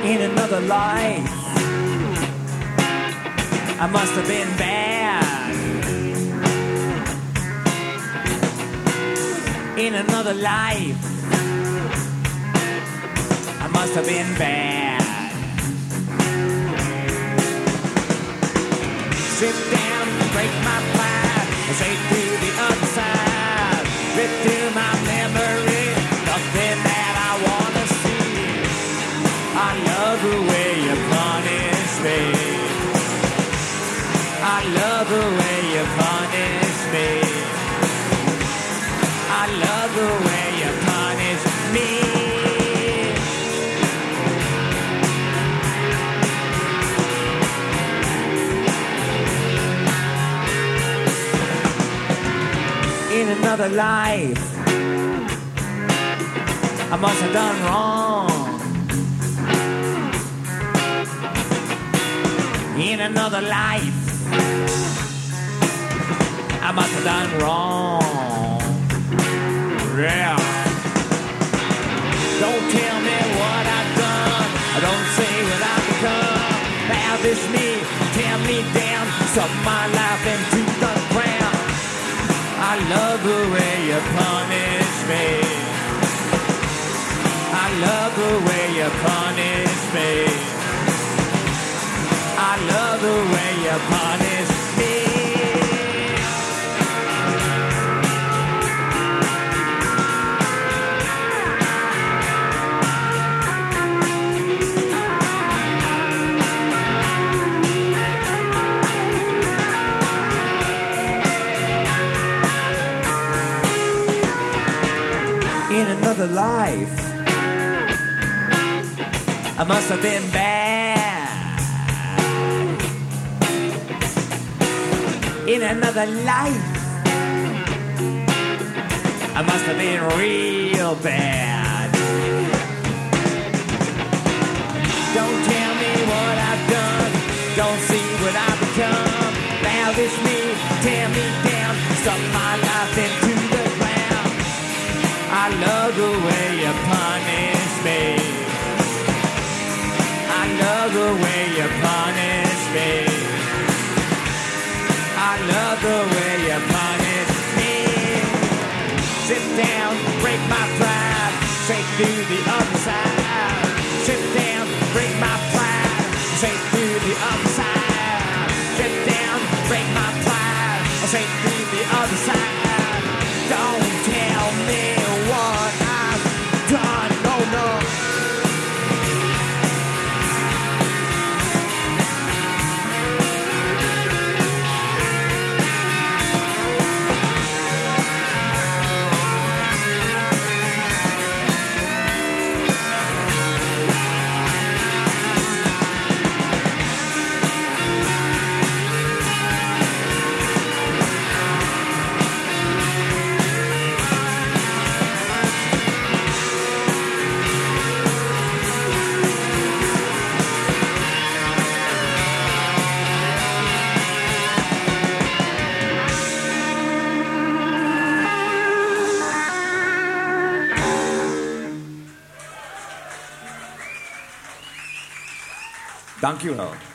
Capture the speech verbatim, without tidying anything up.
In another life, I must have been bad. In another life, I must have been bad. Sit down, break my pride, say to the other side, rip through my memory, nothing that I wanna see. I love the way you punish me. I love the way you punish me. I love the way you punish me. In another life, I must have done wrong. In another life, I must have done wrong. Yeah. Don't tell me what I've done. Don't say what I've become. Lavish me, tear me down, suck my life into the ground. I love the way you punish me. I love the way you punish me. I love the way you punish me. In another life, I must have been bad. In another life, I must have been real bad. Don't tell me what I've done. Don't see what I've become. Lavish me, tear me down, suck my life into the ground. I love the way you punish me. I love the way you punish me. I love the way you punish me. Sit down, break my pride, take to the other side. Sit down, break my pride, take to the other side. Sit down, break my pride, take to the other side. Don't tell me what I've done, no, no. Dank u wel.